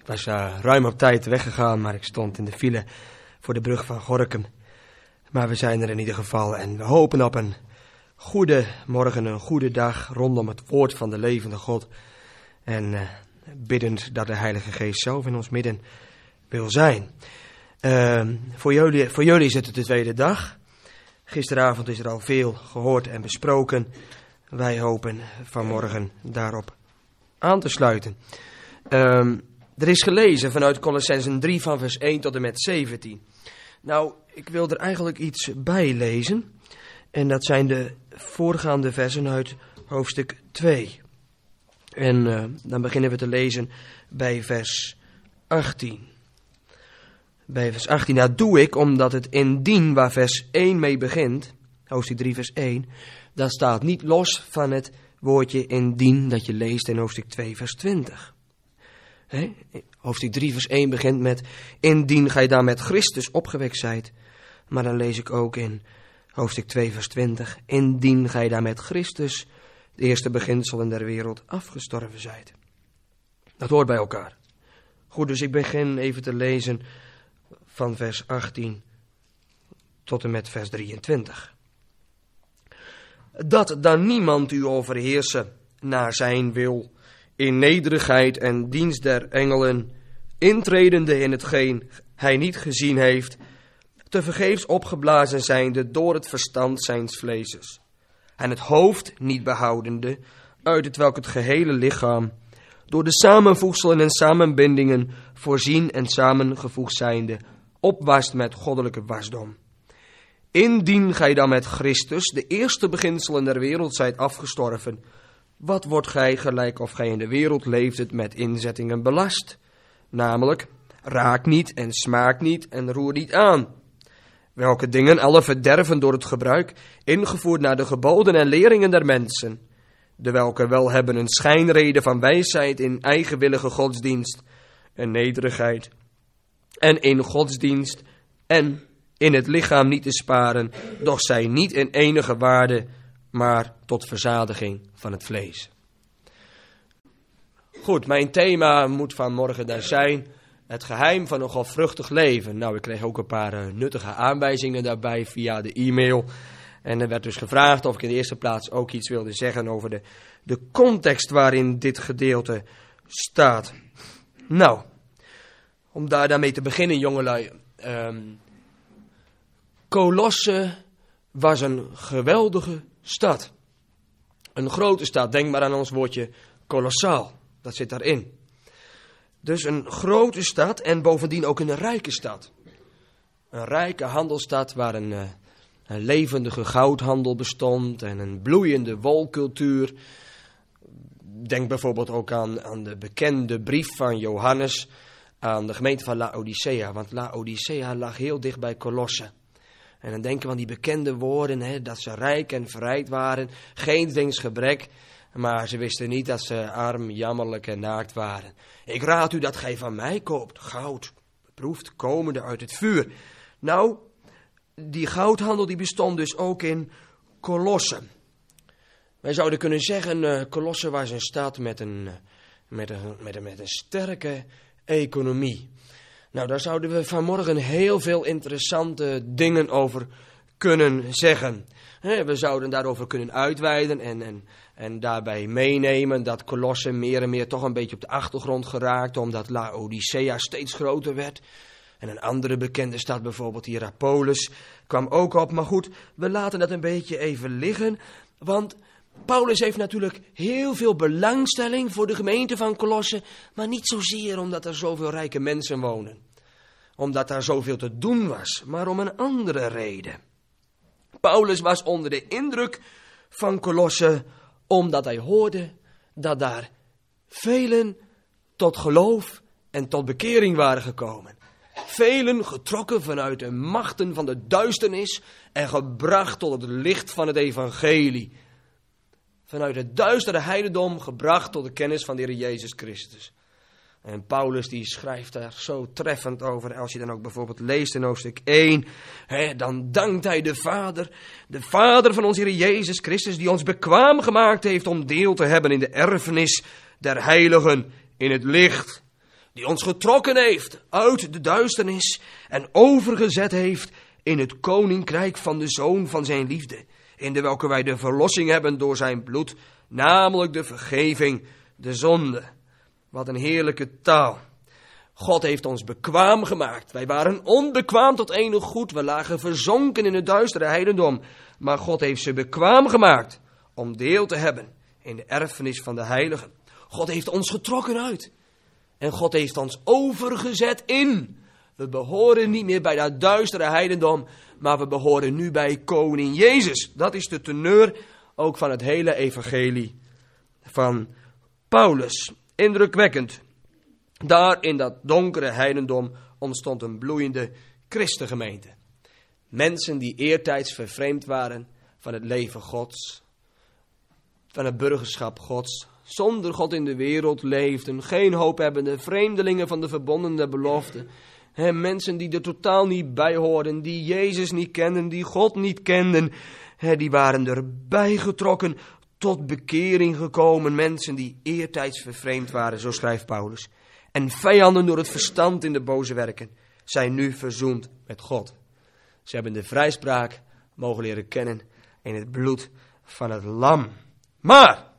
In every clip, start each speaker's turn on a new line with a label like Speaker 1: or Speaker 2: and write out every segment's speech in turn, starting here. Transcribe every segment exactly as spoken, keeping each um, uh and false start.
Speaker 1: was uh, ruim op tijd weggegaan, maar ik stond in de file voor de brug van Gorinchem. Maar we zijn er in ieder geval en we hopen op een goede morgen, een goede dag rondom het woord van de levende God. En uh, biddend dat de Heilige Geest zelf in ons midden wil zijn. Uh, voor, jullie, voor jullie is het de tweede dag. Gisteravond is er al veel gehoord en besproken. Wij hopen vanmorgen daarop aan te sluiten. Uh, er is gelezen vanuit Kolossenzen drie van vers één tot en met zeventien. Nou, ik wil er eigenlijk iets bij lezen. En dat zijn de voorgaande versen uit hoofdstuk twee. En uh, dan beginnen we te lezen bij vers achttien. Bij vers achttien, dat doe ik omdat het indien waar vers één mee begint, hoofdstuk drie vers één, dat staat niet los van het woordje indien dat je leest in hoofdstuk twee vers twintig. He? Hoofdstuk drie vers één begint met indien gij daar met Christus opgewekt zijt. Maar dan lees ik ook in hoofdstuk twee vers twintig, indien gij daar met Christus, de eerste beginselen der wereld, afgestorven zijt. Dat hoort bij elkaar. Goed, dus ik begin even te lezen van vers achttien tot en met vers drieëntwintig. Dat dan niemand u overheersen naar zijn wil, in nederigheid en dienst der engelen, intredende in hetgeen hij niet gezien heeft, tevergeefs opgeblazen zijnde door het verstand zijns vleeses, en het hoofd niet behoudende, uit het welk het gehele lichaam, door de samenvoegselen en samenbindingen voorzien en samengevoegd zijnde, opwast met goddelijke wasdom. Indien gij dan met Christus, de eerste beginselen der wereld, zijt afgestorven, wat wordt gij gelijk of gij in de wereld leefdet met inzettingen belast? Namelijk, raak niet en smaak niet en roer niet aan. Welke dingen alle verderven door het gebruik, ingevoerd naar de geboden en leringen der mensen, de welke wel hebben een schijnrede van wijsheid in eigenwillige godsdienst en nederigheid, en in godsdienst en in het lichaam niet te sparen, doch zij niet in enige waarde, maar tot verzadiging van het vlees. Goed, mijn thema moet vanmorgen daar zijn, het geheim van een godvruchtig leven. Nou, ik kreeg ook een paar uh, nuttige aanwijzingen daarbij via de e-mail. En er werd dus gevraagd of ik in de eerste plaats ook iets wilde zeggen over de, de context waarin dit gedeelte staat. Nou, om daar daarmee te beginnen, jongelui. Um, Kolosse was een geweldige stad. Een grote stad, denk maar aan ons woordje kolossaal. Dat zit daarin. Dus een grote stad en bovendien ook een rijke stad. Een rijke handelsstad waar een, uh, een levendige goudhandel bestond en een bloeiende wolcultuur. Denk bijvoorbeeld ook aan, aan de bekende brief van Johannes aan de gemeente van Laodicea. Want Laodicea lag heel dicht bij Kolosse. En dan denken we aan die bekende woorden, hè, dat ze rijk en verrijkt waren, geen dwingsgebrek, maar ze wisten niet dat ze arm, jammerlijk en naakt waren. Ik raad u dat gij van mij koopt goud, beproefd komende uit het vuur. Nou, die goudhandel die bestond dus ook in Kolosse. Wij zouden kunnen zeggen, uh, Kolosse was een stad met een, uh, met, een, met, een, met een sterke economie. Nou, daar zouden we vanmorgen heel veel interessante dingen over kunnen zeggen. We zouden daarover kunnen uitweiden en, en, en daarbij meenemen dat Kolosse meer en meer toch een beetje op de achtergrond geraakte, omdat Laodicea steeds groter werd. En een andere bekende stad, bijvoorbeeld Hierapolis, kwam ook op. Maar goed, we laten dat een beetje even liggen, want Paulus heeft natuurlijk heel veel belangstelling voor de gemeente van Kolosse, maar niet zozeer omdat er zoveel rijke mensen wonen. Omdat daar zoveel te doen was, maar om een andere reden. Paulus was onder de indruk van Kolosse, omdat hij hoorde dat daar velen tot geloof en tot bekering waren gekomen. Velen getrokken vanuit de machten van de duisternis en gebracht tot het licht van het evangelie. Vanuit het duistere heidendom gebracht tot de kennis van de Heer Jezus Christus. En Paulus die schrijft daar zo treffend over. Als je dan ook bijvoorbeeld leest in hoofdstuk één. Hè, dan dankt hij de Vader. De Vader van onze Heer Jezus Christus. Die ons bekwaam gemaakt heeft om deel te hebben in de erfenis der heiligen in het licht. die ons getrokken heeft uit de duisternis en overgezet heeft in het koninkrijk van de Zoon van zijn liefde, in de welke wij de verlossing hebben door zijn bloed, namelijk de vergeving, de zonde. Wat een heerlijke taal. God heeft ons bekwaam gemaakt. Wij waren onbekwaam tot enig goed. We lagen verzonken in het duistere heidendom. Maar God heeft ze bekwaam gemaakt om deel te hebben in de erfenis van de heiligen. God heeft ons getrokken uit. En God heeft ons overgezet in. We behoren niet meer bij dat duistere heidendom, maar we behoren nu bij koning Jezus. Dat is de teneur ook van het hele evangelie van Paulus. Indrukwekkend. Daar in dat donkere heidendom ontstond een bloeiende christengemeente. Mensen die eertijds vervreemd waren van het leven Gods, van het burgerschap Gods, zonder God in de wereld leefden, geen hoop hebbende, vreemdelingen van de verbonden der belofte. He, mensen die er totaal niet bij hoorden, die Jezus niet kenden, die God niet kenden, he, die waren erbij getrokken, tot bekering gekomen. Mensen die eertijds vervreemd waren, zo schrijft Paulus. En vijanden door het verstand in de boze werken, zijn nu verzoend met God. Ze hebben de vrijspraak mogen leren kennen in het bloed van het lam. Maar,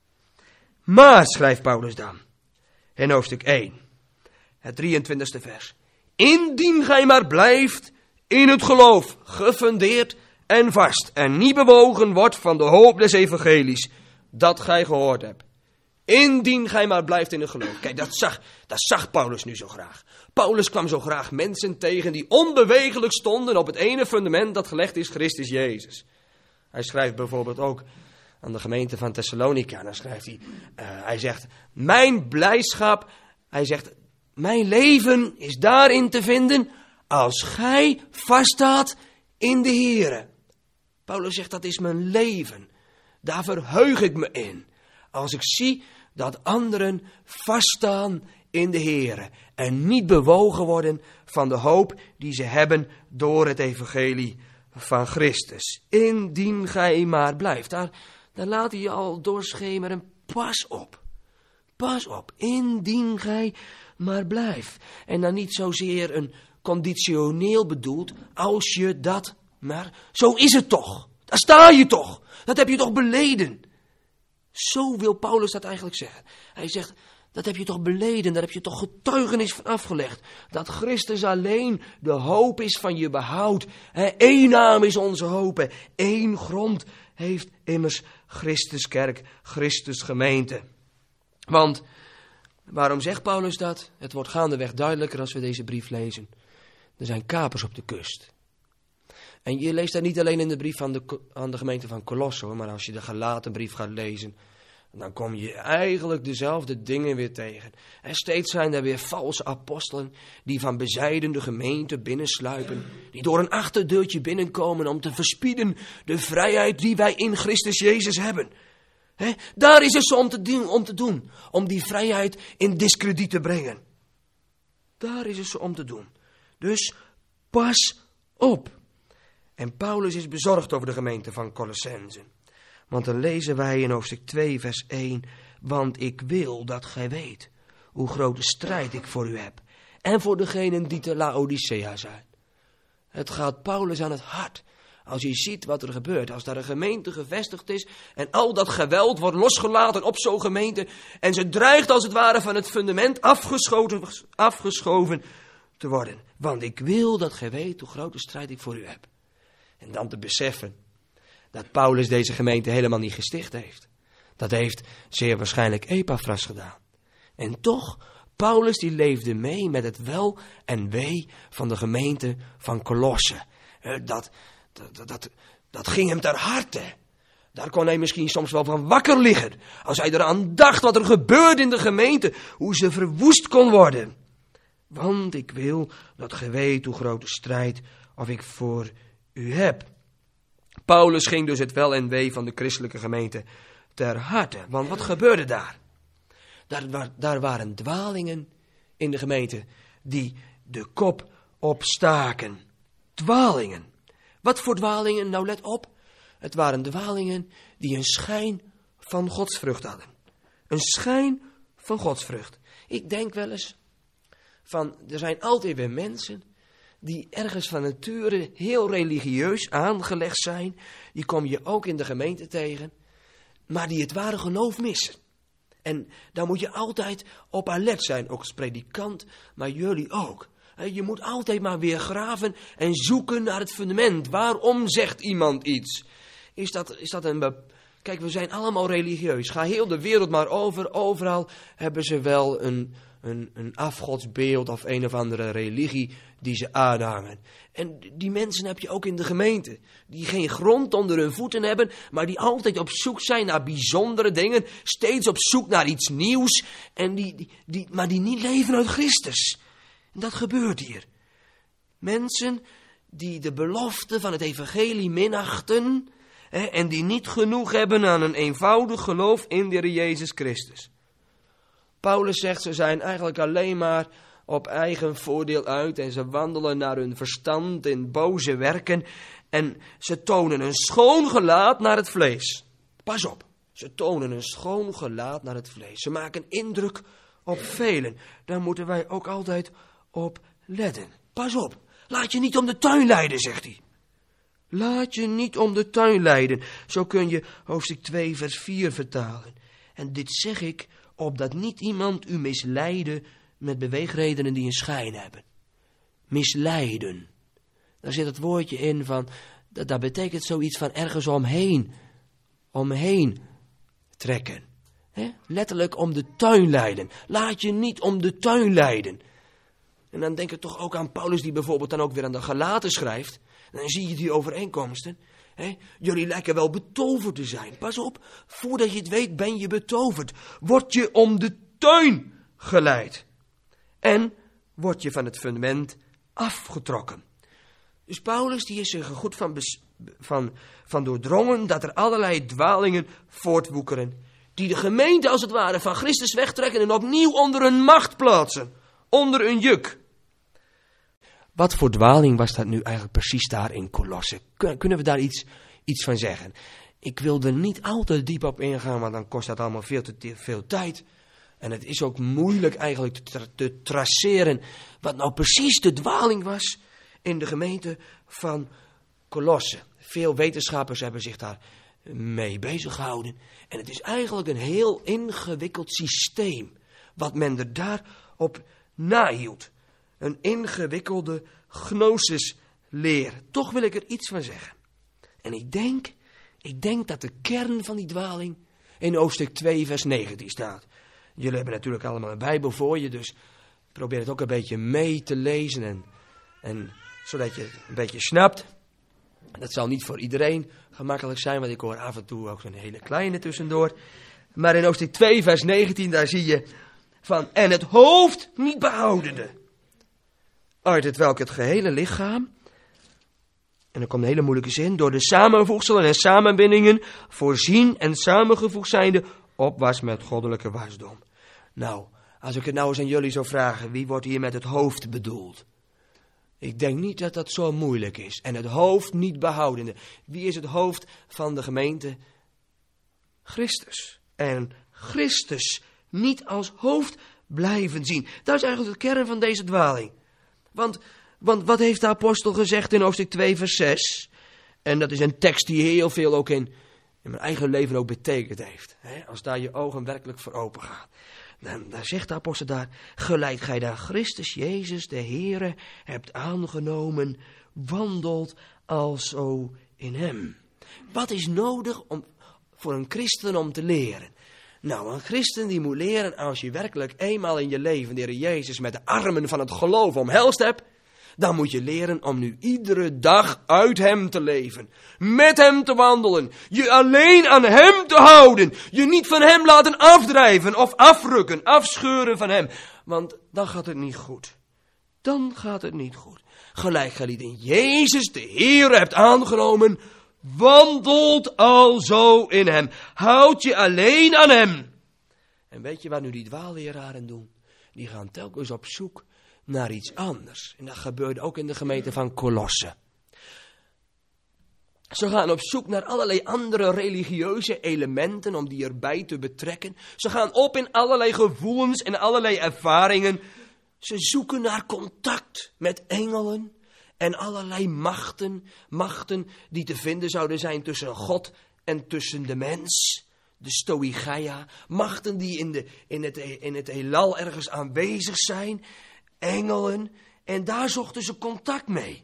Speaker 1: maar, schrijft Paulus dan, in hoofdstuk één, het drieëntwintigste vers. Indien gij maar blijft in het geloof, gefundeerd en vast, en niet bewogen wordt van de hoop des evangelies, dat gij gehoord hebt. Indien gij maar blijft in het geloof. Kijk, dat zag, dat zag Paulus nu zo graag. Paulus kwam zo graag mensen tegen die onbewegelijk stonden op het ene fundament dat gelegd is, Christus Jezus. Hij schrijft bijvoorbeeld ook aan de gemeente van Thessalonica. Dan schrijft hij, uh, hij zegt, mijn blijdschap, hij zegt, mijn leven is daarin te vinden als gij vaststaat in de Here. Paulus zegt, dat is mijn leven. Daar verheug ik me in. Als ik zie dat anderen vaststaan in de Here en niet bewogen worden van de hoop die ze hebben door het evangelie van Christus. Indien gij maar blijft. Daar, daar laat hij je al doorschemeren. Pas op. Pas op. Indien gij maar blijft. En dan niet zozeer een conditioneel bedoeld. Als je dat maar... Zo is het toch. Daar sta je toch. Dat heb je toch beleden. Zo wil Paulus dat eigenlijk zeggen. Hij zegt, dat heb je toch beleden, daar heb je toch getuigenis van afgelegd. Dat Christus alleen de hoop is van je behoud. Eén naam is onze hoop. Eén grond heeft immers Christus kerk, Christus gemeente. Want, waarom zegt Paulus dat? Het wordt gaandeweg duidelijker als we deze brief lezen. Er zijn kapers op de kust. En je leest dat niet alleen in de brief van de, aan de gemeente van Colosse, maar als je de Galatenbrief gaat lezen, dan kom je eigenlijk dezelfde dingen weer tegen. En steeds zijn er weer valse apostelen die van bezijden de gemeente binnensluipen, die door een achterdeurtje binnenkomen om te verspieden de vrijheid die wij in Christus Jezus hebben. He, daar is het zo om te, doen, om te doen, om die vrijheid in diskrediet te brengen. Daar is het zo om te doen. Dus pas op. En Paulus is bezorgd over de gemeente van Colossenzen. Want dan lezen wij in hoofdstuk twee vers één. Want ik wil dat gij weet hoe grote strijd ik voor u heb. En voor degenen die te Laodicea zijn. Het gaat Paulus aan het hart. Als je ziet wat er gebeurt. Als daar een gemeente gevestigd is. En al dat geweld wordt losgelaten op zo'n gemeente. En ze dreigt als het ware van het fundament afgeschoten, afgeschoven te worden. Want ik wil dat gij weet hoe grote strijd ik voor u heb. En dan te beseffen dat Paulus deze gemeente helemaal niet gesticht heeft. Dat heeft zeer waarschijnlijk Epaphras gedaan. En toch, Paulus die leefde mee met het wel en wee van de gemeente van Colosse. Dat, dat, dat, dat ging hem ter harte. Daar kon hij misschien soms wel van wakker liggen. Als hij eraan dacht wat er gebeurde in de gemeente. Hoe ze verwoest kon worden. Want ik wil dat gij weet hoe groot de strijd of ik voor u heb. Paulus ging dus het wel en wee van de christelijke gemeente ter harte. Want wat gebeurde daar? Daar, daar waren dwalingen in de gemeente die de kop opstaken. Dwalingen. Wat voor dwalingen? Nou let op. Het waren dwalingen die een schijn van godsvrucht hadden. Een schijn van godsvrucht. Ik denk wel eens, van, er zijn altijd weer mensen die ergens van nature heel religieus aangelegd zijn. Die kom je ook in de gemeente tegen, maar die het ware geloof missen. En daar moet je altijd op alert zijn, ook als predikant, maar jullie ook. Je moet altijd maar weer graven en zoeken naar het fundament. Waarom zegt iemand iets? Is dat, is dat een... Be- Kijk, we zijn allemaal religieus. Ga heel de wereld maar over. Overal hebben ze wel een, een, een afgodsbeeld of een of andere religie die ze aanhangen. En die mensen heb je ook in de gemeente. Die geen grond onder hun voeten hebben, maar die altijd op zoek zijn naar bijzondere dingen. Steeds op zoek naar iets nieuws. En die, die, die, maar die niet leven uit Christus. En dat gebeurt hier. Mensen die de belofte van het evangelie minachten, hè, en die niet genoeg hebben aan een eenvoudig geloof in de Heer Jezus Christus. Paulus zegt, ze zijn eigenlijk alleen maar op eigen voordeel uit en ze wandelen naar hun verstand in boze werken en ze tonen een schoon gelaat naar het vlees. Pas op, ze tonen een schoon gelaat naar het vlees. Ze maken indruk op velen. Daar moeten wij ook altijd op letten. Pas op, laat je niet om de tuin leiden, zegt hij. Laat je niet om de tuin leiden. Zo kun je hoofdstuk twee vers vier vertalen. En dit zeg ik, opdat niet iemand u misleide met beweegredenen die een schijn hebben. Misleiden. Daar zit het woordje in van, dat, dat betekent zoiets van ergens omheen. Omheen trekken. He? Letterlijk om de tuin leiden. Laat je niet om de tuin leiden. En dan denk ik toch ook aan Paulus die bijvoorbeeld dan ook weer aan de Galaten schrijft. En dan zie je die overeenkomsten. He? Jullie lijken wel betoverd te zijn. Pas op, voordat je het weet ben je betoverd. Word je om de tuin geleid. En word je van het fundament afgetrokken. Dus Paulus die is er goed van, bes- van, van doordrongen dat er allerlei dwalingen voortwoekeren. Die de gemeente als het ware van Christus wegtrekken en opnieuw onder een macht plaatsen. Onder een juk. Wat voor dwaling was dat nu eigenlijk precies daar in Kolosse? Kunnen we daar iets, iets van zeggen? Ik wil er niet al te diep op ingaan, want dan kost dat allemaal veel te veel tijd. En het is ook moeilijk eigenlijk te, tra- te traceren wat nou precies de dwaling was in de gemeente van Kolosse. Veel wetenschappers hebben zich daar mee bezig gehouden. En het is eigenlijk een heel ingewikkeld systeem wat men er daarop nahield. Een ingewikkelde gnosisleer. Toch wil ik er iets van zeggen. En ik denk, ik denk dat de kern van die dwaling in hoofdstuk twee vers negentien staat. Jullie hebben natuurlijk allemaal een Bijbel voor je, dus probeer het ook een beetje mee te lezen. En, en zodat je het een beetje snapt. Dat zal niet voor iedereen gemakkelijk zijn, want ik hoor af en toe ook zo'n hele kleine tussendoor. Maar in hoofdstuk twee vers negentien, daar zie je van, en het hoofd niet behoudende. Uit het welk het gehele lichaam, en dan komt een hele moeilijke zin, door de samenvoegselen en samenbindingen voorzien en samengevoegd zijnde op was met goddelijke wasdom. Nou, als ik het nou eens aan jullie zou vragen, wie wordt hier met het hoofd bedoeld? Ik denk niet dat dat zo moeilijk is. En het hoofd niet behoudende. Wie is het hoofd van de gemeente? Christus. En Christus niet als hoofd blijven zien. Dat is eigenlijk de kern van deze dwaling. Want, want wat heeft de apostel gezegd in hoofdstuk twee vers zes? En dat is een tekst die heel veel ook in, in mijn eigen leven ook betekend heeft. Hè? Als daar je ogen werkelijk voor open gaan. Dan, dan zegt de apostel daar, gelijk gij daar Christus Jezus de Heere hebt aangenomen, wandelt alzo in hem. Wat is nodig om, voor een christen om te leren? Nou, een christen die moet leren als je werkelijk eenmaal in je leven de Heer Jezus met de armen van het geloof omhelst hebt, dan moet je leren om nu iedere dag uit hem te leven. Met hem te wandelen. Je alleen aan hem te houden. Je niet van hem laten afdrijven of afrukken, afscheuren van hem. Want dan gaat het niet goed. Dan gaat het niet goed. Gelijk gij in Jezus de Heer hebt aangenomen, wandelt alzo in hem. Houd je alleen aan hem. En weet je wat nu die dwaalleraren doen? Die gaan telkens op zoek naar iets anders. En dat gebeurde ook in de gemeente van Kolosse. Ze gaan op zoek naar allerlei andere religieuze elementen om die erbij te betrekken. Ze gaan op in allerlei gevoelens en allerlei ervaringen. Ze zoeken naar contact met engelen en allerlei machten, machten die te vinden zouden zijn tussen God en tussen de mens. De stoicheia, machten die in, de, in, het, in het heelal ergens aanwezig zijn, engelen. En daar zochten ze contact mee.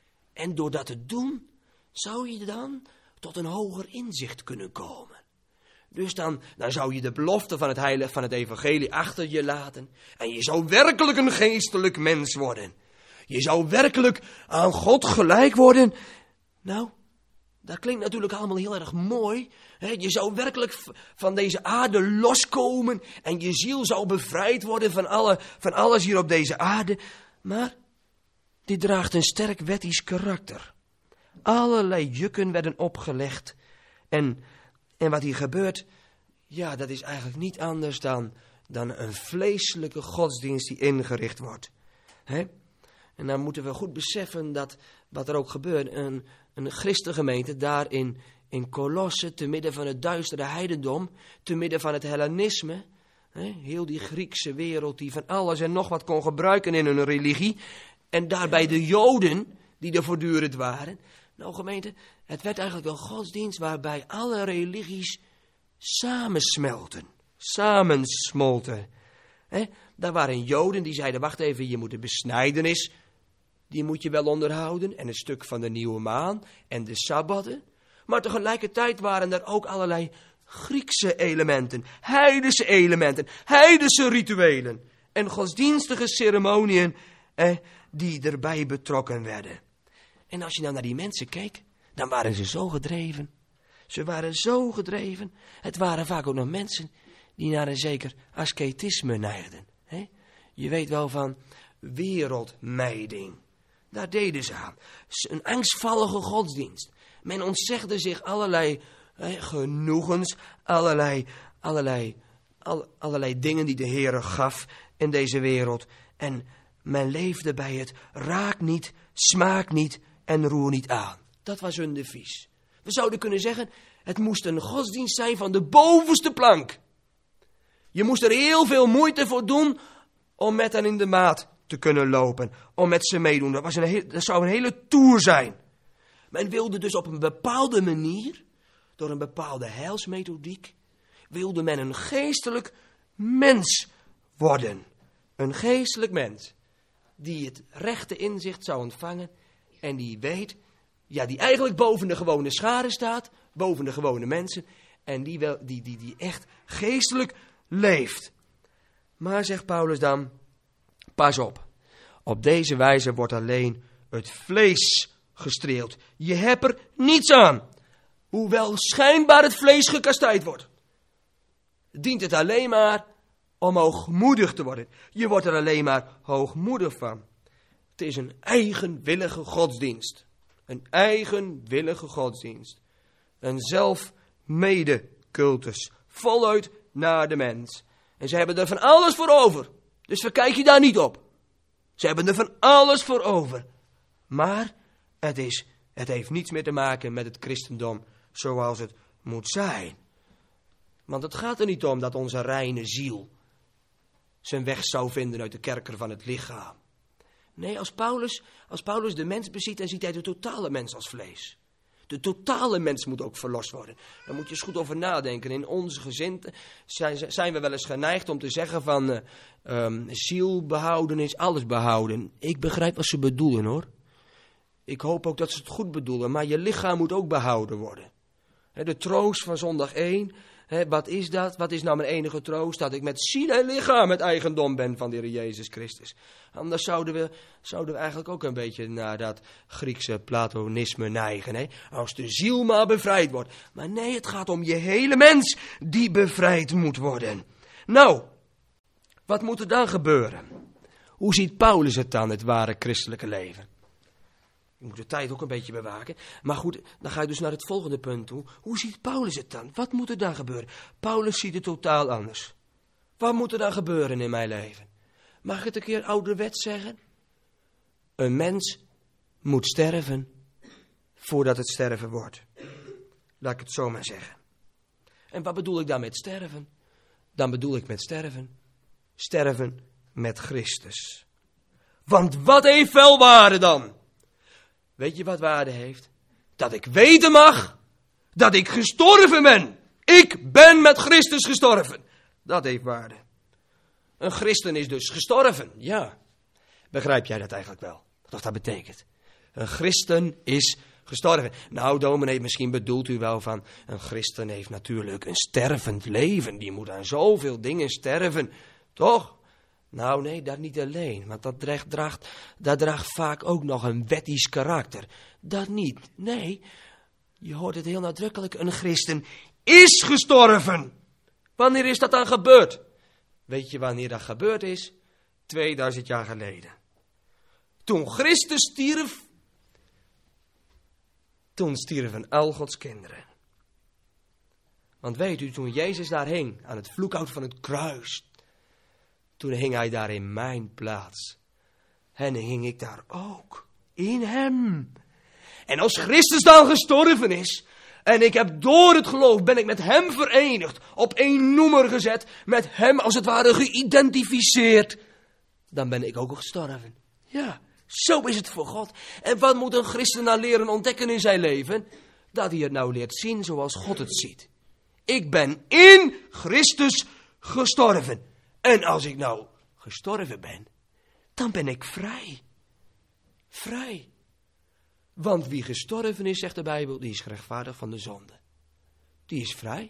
Speaker 1: En door dat te doen, zou je dan tot een hoger inzicht kunnen komen. Dus dan, dan zou je de belofte van het heilige, van het evangelie achter je laten. En je zou werkelijk een geestelijk mens worden. Je zou werkelijk aan God gelijk worden. Nou, dat klinkt natuurlijk allemaal heel erg mooi. Je zou werkelijk van deze aarde loskomen. En je ziel zou bevrijd worden van, alle, van alles hier op deze aarde. Maar dit draagt een sterk wettisch karakter. Allerlei jukken werden opgelegd. En, en wat hier gebeurt, ja, dat is eigenlijk niet anders dan, dan een vleeselijke godsdienst die ingericht wordt. He? En dan moeten we goed beseffen dat wat er ook gebeurt, een, een christengemeente daar in, in Kolosse, te midden van het duistere heidendom, te midden van het Hellenisme, he? Heel die Griekse wereld die van alles en nog wat kon gebruiken in hun religie, en daarbij de Joden die er voortdurend waren. Nou gemeente, het werd eigenlijk een godsdienst waarbij alle religies samensmelten, samensmolten. He? Daar waren Joden die zeiden, wacht even, je moet de besnijdenis, die moet je wel onderhouden, en een stuk van de nieuwe maan, en de sabbatten. Maar tegelijkertijd waren er ook allerlei Griekse elementen, heidense elementen, heidense rituelen, en godsdienstige ceremoniën eh, die erbij betrokken werden. En als je nou naar die mensen keek, dan waren ze zo gedreven. Ze waren zo gedreven. Het waren vaak ook nog mensen die naar een zeker ascetisme neigden. He? Je weet wel van wereldmijding. Daar deden ze aan. Een angstvallige godsdienst. Men ontzegde zich allerlei he, genoegens, allerlei, allerlei, all, allerlei dingen die de Heere gaf in deze wereld. En men leefde bij het raak niet, smaak niet en roer niet aan. Dat was hun devies. We zouden kunnen zeggen, het moest een godsdienst zijn van de bovenste plank. Je moest er heel veel moeite voor doen om met hen in de maat te kunnen lopen. Om met ze meedoen. Dat, was een heel, dat zou een hele tour zijn. Men wilde dus op een bepaalde manier, door een bepaalde heilsmethodiek, wilde men een geestelijk mens worden. Een geestelijk mens. Die het rechte inzicht zou ontvangen. En die weet, ja, die eigenlijk boven de gewone scharen staat. Boven de gewone mensen. En die, wel, die, die, die echt geestelijk leeft. Maar, zegt Paulus dan, pas op. Op deze wijze wordt alleen het vlees gestreeld. Je hebt er niets aan. Hoewel schijnbaar het vlees gekastijd wordt. Dient het alleen maar om hoogmoedig te worden. Je wordt er alleen maar hoogmoedig van. Het is een eigenwillige godsdienst. Een eigenwillige godsdienst. Een zelfmede cultus. Voluit naar de mens. En ze hebben er van alles voor over. Dus verkijk je daar niet op. Ze hebben er van alles voor over. Maar het, is, het heeft niets meer te maken met het christendom zoals het moet zijn. Want het gaat er niet om dat onze reine ziel zijn weg zou vinden uit de kerker van het lichaam. Nee, als Paulus, als Paulus de mens beziet, dan ziet hij de totale mens als vlees. De totale mens moet ook verlost worden. Daar moet je eens goed over nadenken. In onze gezin zijn, zijn we wel eens geneigd om te zeggen van uh, um, ziel behouden is alles behouden. Ik begrijp wat ze bedoelen, hoor. Ik hoop ook dat ze het goed bedoelen, maar je lichaam moet ook behouden worden. He, de troost van zondag één, he, wat is dat? Wat is nou mijn enige troost? Dat ik met ziel en lichaam het eigendom ben van de Heer Jezus Christus. Anders zouden we, zouden we eigenlijk ook een beetje naar dat Griekse platonisme neigen. He? Als de ziel maar bevrijd wordt. Maar nee, het gaat om je hele mens die bevrijd moet worden. Nou, wat moet er dan gebeuren? Hoe ziet Paulus het dan, het ware christelijke leven? Je moet de tijd ook een beetje bewaken. Maar goed, dan ga je dus naar het volgende punt toe. Hoe ziet Paulus het dan? Wat moet er dan gebeuren? Paulus ziet het totaal anders. Wat moet er dan gebeuren in mijn leven? Mag ik het een keer ouderwets zeggen? Een mens moet sterven voordat het sterven wordt. Laat ik het zo maar zeggen. En wat bedoel ik dan met sterven? Dan bedoel ik met sterven. Sterven met Christus. Want wat heeft wel waarde dan? Weet je wat waarde heeft? Dat ik weten mag dat ik gestorven ben. Ik ben met Christus gestorven. Dat heeft waarde. Een christen is dus gestorven, ja. Begrijp jij dat eigenlijk wel? Wat dat betekent? Een christen is gestorven. Nou, dominee, misschien bedoelt u wel van... een christen heeft natuurlijk een stervend leven. Die moet aan zoveel dingen sterven. Toch? Nou, nee, dat niet alleen. Want dat draagt, draagt, dat draagt vaak ook nog een wettisch karakter. Dat niet. Nee, je hoort het heel nadrukkelijk. Een christen is gestorven. Wanneer is dat dan gebeurd? Weet je wanneer dat gebeurd is? tweeduizend jaar geleden. Toen Christus stierf, toen stierven al Gods kinderen. Want weet u, toen Jezus daar hing, aan het vloekhout van het kruis, toen hing hij daar in mijn plaats. En hing ik daar ook, in hem. En als Christus dan gestorven is, en ik heb door het geloof, ben ik met hem verenigd, op één noemer gezet, met hem als het ware geïdentificeerd, dan ben ik ook gestorven. Ja, zo is het voor God. En wat moet een christen nou leren ontdekken in zijn leven? Dat hij het nou leert zien zoals God het ziet. Ik ben in Christus gestorven. En als ik nou gestorven ben, dan ben ik vrij. Vrij. Want wie gestorven is, zegt de Bijbel, die is gerechtvaardigd van de zonde. Die is vrij.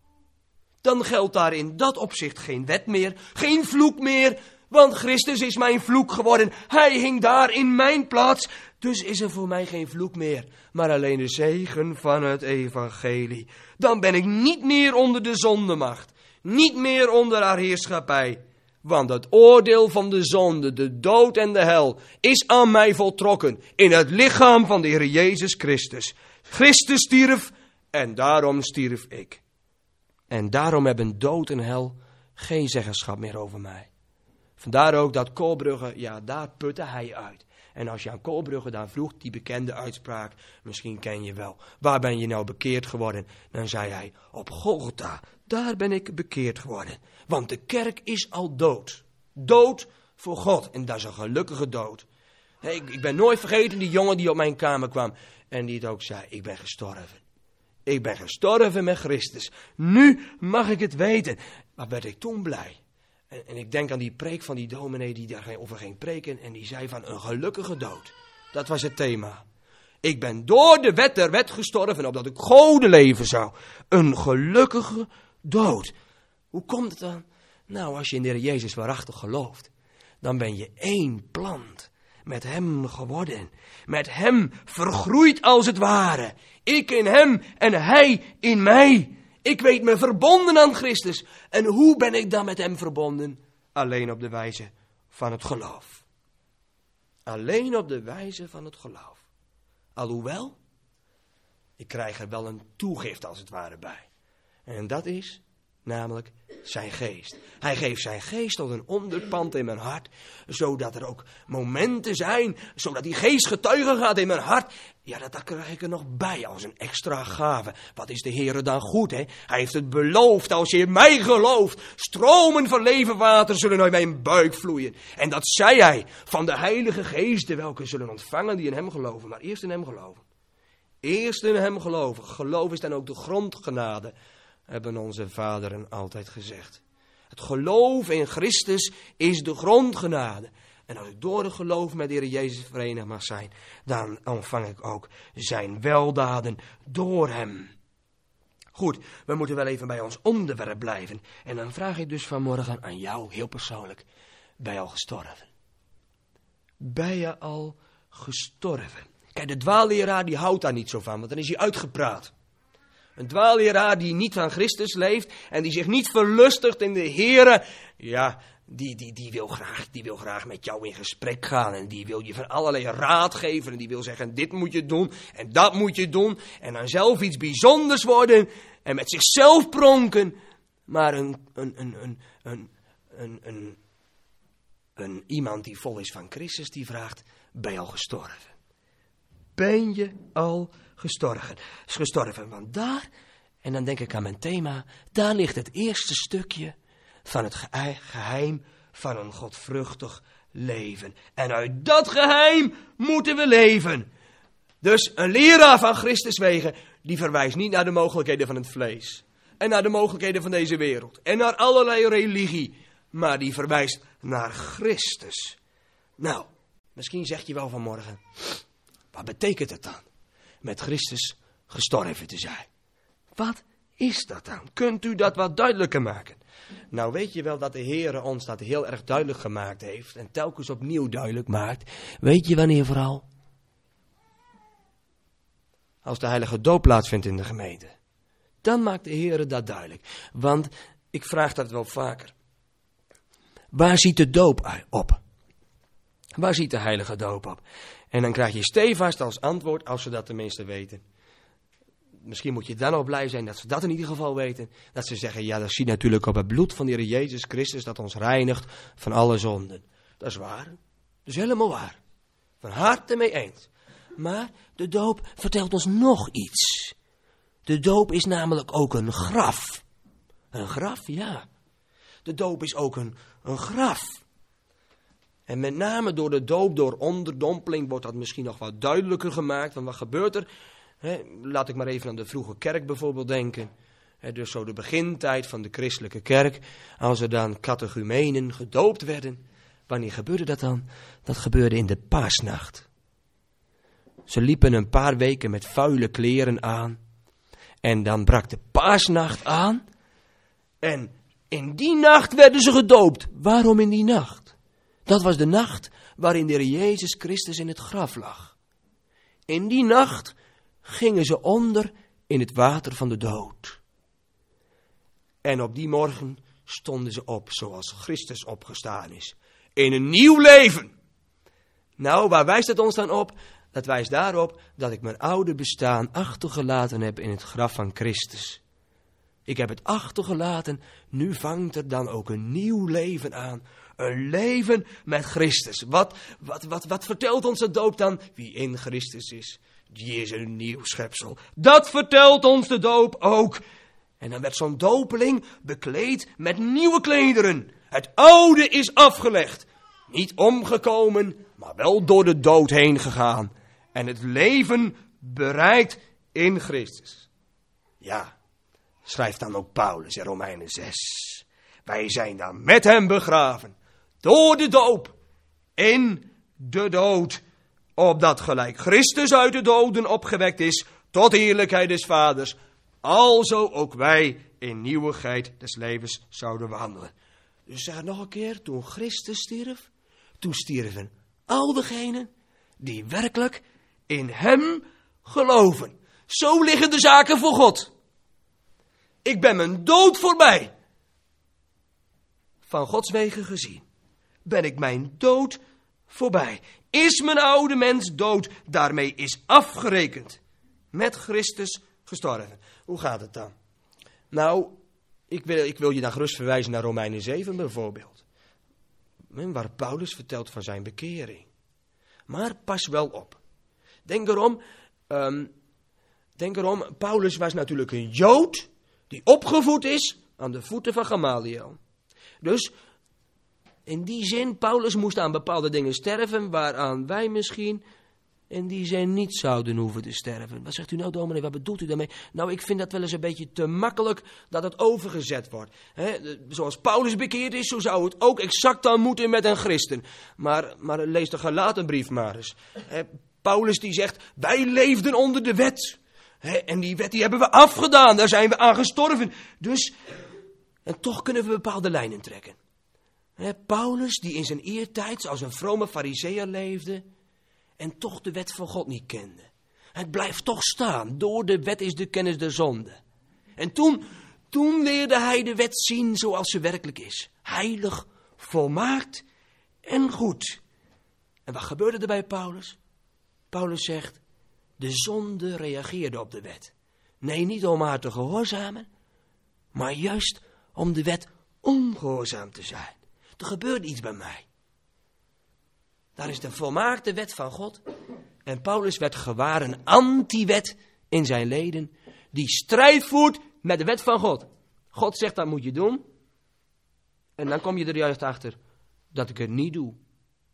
Speaker 1: Dan geldt daar in dat opzicht geen wet meer, geen vloek meer. Want Christus is mijn vloek geworden. Hij hing daar in mijn plaats. Dus is er voor mij geen vloek meer, maar alleen de zegen van het evangelie. Dan ben ik niet meer onder de zondemacht. Niet meer onder haar heerschappij. Want het oordeel van de zonde, de dood en de hel is aan mij voltrokken in het lichaam van de Heer Jezus Christus. Christus stierf en daarom stierf ik. En daarom hebben dood en hel geen zeggenschap meer over mij. Vandaar ook dat Koolbrugge, ja, daar putte hij uit. En als je aan Koolbrugge dan vroeg, die bekende uitspraak, misschien ken je wel. Waar ben je nou bekeerd geworden? Dan zei hij, op Golgotha, daar ben ik bekeerd geworden. Want de kerk is al dood. Dood voor God. En dat is een gelukkige dood. Hey, ik, ik ben nooit vergeten die jongen die op mijn kamer kwam. En die het ook zei, ik ben gestorven. Ik ben gestorven met Christus. Nu mag ik het weten. Maar werd ik toen blij. En, en ik denk aan die preek van die dominee die daarover ging preken. En die zei van een gelukkige dood. Dat was het thema. Ik ben door de wet der wet gestorven, opdat ik goden leven zou. Een gelukkige dood. Hoe komt het dan? Nou, als je in de Heer Jezus waarachtig gelooft, dan ben je één plant met hem geworden. Met hem vergroeid als het ware. Ik in hem en hij in mij. Ik weet me verbonden aan Christus. En hoe ben ik dan met hem verbonden? Alleen op de wijze van het geloof. Alleen op de wijze van het geloof. Alhoewel, ik krijg er wel een toegift als het ware bij. En dat is namelijk zijn geest. Hij geeft zijn geest tot een onderpand in mijn hart, zodat er ook momenten zijn, zodat die geest getuigen gaat in mijn hart. Ja, dat, dat krijg ik er nog bij als een extra gave. Wat is de Heere dan goed, hè? Hij heeft het beloofd, als je in mij gelooft, stromen van leven water zullen uit mijn buik vloeien. En dat zei hij van de Heilige Geesten, welke zullen ontvangen die in hem geloven. Maar eerst in hem geloven. Eerst in hem geloven. Geloof is dan ook de grondgenade, hebben onze vaderen altijd gezegd. Het geloof in Christus is de grondgenade. En als ik door het geloof met de Heer Jezus verenigd mag zijn, dan ontvang ik ook zijn weldaden door hem. Goed, we moeten wel even bij ons onderwerp blijven. En dan vraag ik dus vanmorgen aan jou, heel persoonlijk, ben je al gestorven? Ben je al gestorven? Kijk, de dwaalleraar die houdt daar niet zo van, want dan is hij uitgepraat. Een dwaalleraar die niet van Christus leeft en die zich niet verlustigt in de Here, ja, die, die, die, wil graag, die wil graag met jou in gesprek gaan en die wil je van allerlei raad geven en die wil zeggen, dit moet je doen en dat moet je doen en dan zelf iets bijzonders worden en met zichzelf pronken. Maar een, een, een, een, een, een, een, een iemand die vol is van Christus, die vraagt, ben je al gestorven? Ben je al gestorven? Is gestorven, want daar, en dan denk ik aan mijn thema, daar ligt het eerste stukje van het geheim van een godvruchtig leven. En uit dat geheim moeten we leven. Dus een leraar van Christus wegen, die verwijst niet naar de mogelijkheden van het vlees. En naar de mogelijkheden van deze wereld. En naar allerlei religie. Maar die verwijst naar Christus. Nou, misschien zeg je wel vanmorgen, wat betekent het dan? Met Christus gestorven te zijn. Wat is dat dan? Kunt u dat wat duidelijker maken? Nou weet je wel dat de Heer ons dat heel erg duidelijk gemaakt heeft. En telkens opnieuw duidelijk maakt. Weet je wanneer vooral? Als de heilige doop plaatsvindt in de gemeente. Dan maakt de Heer dat duidelijk. Want ik vraag dat wel vaker. Waar ziet de doop op? Waar ziet de heilige doop op? En dan krijg je stevast als antwoord, als ze dat tenminste weten. Misschien moet je dan ook blij zijn dat ze dat in ieder geval weten. Dat ze zeggen, ja, dat ziet natuurlijk op het bloed van de Heer Jezus Christus dat ons reinigt van alle zonden. Dat is waar. Dat is helemaal waar. Van harte mee eens. Maar de doop vertelt ons nog iets. De doop is namelijk ook een graf. Een graf, ja. De doop is ook een, een graf. En met name door de doop, door onderdompeling, wordt dat misschien nog wat duidelijker gemaakt. Want wat gebeurt er? He, laat ik maar even aan de vroege kerk bijvoorbeeld denken. He, dus zo de begintijd van de christelijke kerk. Als er dan catechumenen gedoopt werden. Wanneer gebeurde dat dan? Dat gebeurde in de paasnacht. Ze liepen een paar weken met vuile kleren aan. En dan brak de paasnacht aan. En in die nacht werden ze gedoopt. Waarom in die nacht? Dat was de nacht waarin de Heer Jezus Christus in het graf lag. In die nacht gingen ze onder in het water van de dood. En op die morgen stonden ze op zoals Christus opgestaan is. In een nieuw leven. Nou, waar wijst het ons dan op? Dat wijst daarop dat ik mijn oude bestaan achtergelaten heb in het graf van Christus. Ik heb het achtergelaten, nu vangt er dan ook een nieuw leven aan. Een leven met Christus. Wat, wat, wat, wat vertelt ons de doop dan? Wie in Christus is, die is een nieuw schepsel. Dat vertelt ons de doop ook. En dan werd zo'n dopeling bekleed met nieuwe klederen. Het oude is afgelegd. Niet omgekomen, maar wel door de dood heen gegaan. En het leven bereikt in Christus. Ja, schrijft dan ook Paulus in Romeinen zes. Wij zijn dan met hem begraven. Door de doop. In de dood. Opdat gelijk Christus uit de doden opgewekt is. Tot heerlijkheid des Vaders. Alzo ook wij in nieuwigheid des levens zouden wandelen. Dus zeg nog een keer. Toen Christus stierf. Toen stierven al degenen die werkelijk in hem geloven. Zo liggen de zaken voor God. Ik ben mijn dood voorbij. Van Gods wegen gezien. Ben ik mijn dood voorbij. Is mijn oude mens dood. Daarmee is afgerekend. Met Christus gestorven. Hoe gaat het dan? Nou, ik wil, ik wil je dan gerust verwijzen naar Romeinen zeven bijvoorbeeld. Waar Paulus vertelt van zijn bekering. Maar pas wel op. Denk erom, um, denk erom, Paulus was natuurlijk een Jood die opgevoed is aan de voeten van Gamaliel. Dus in die zin, Paulus moest aan bepaalde dingen sterven, waaraan wij misschien in die zin niet zouden hoeven te sterven. Wat zegt u nou, dominee, wat bedoelt u daarmee? Nou, ik vind dat wel eens een beetje te makkelijk dat het overgezet wordt. He, zoals Paulus bekeerd is, zo zou het ook exact dan moeten met een christen. Maar, maar lees de Galatenbrief maar eens. He, Paulus die zegt, wij leefden onder de wet. He, en die wet die hebben we afgedaan, daar zijn we aan gestorven. Dus, en toch kunnen we bepaalde lijnen trekken. He, Paulus die in zijn eertijd als een vrome farizeeër leefde en toch de wet van God niet kende. Het blijft toch staan, door de wet is de kennis der zonde. En toen, toen leerde hij de wet zien zoals ze werkelijk is. Heilig, volmaakt en goed. En wat gebeurde er bij Paulus? Paulus zegt, de zonde reageerde op de wet. Nee, niet om haar te gehoorzamen, maar juist om de wet ongehoorzaam te zijn. Er gebeurde iets bij mij. Daar is de volmaakte wet van God. En Paulus werd gewaar een anti-wet in zijn leden. Die strijd voert met de wet van God. God zegt dat moet je doen. En dan kom je er juist achter dat ik het niet doe.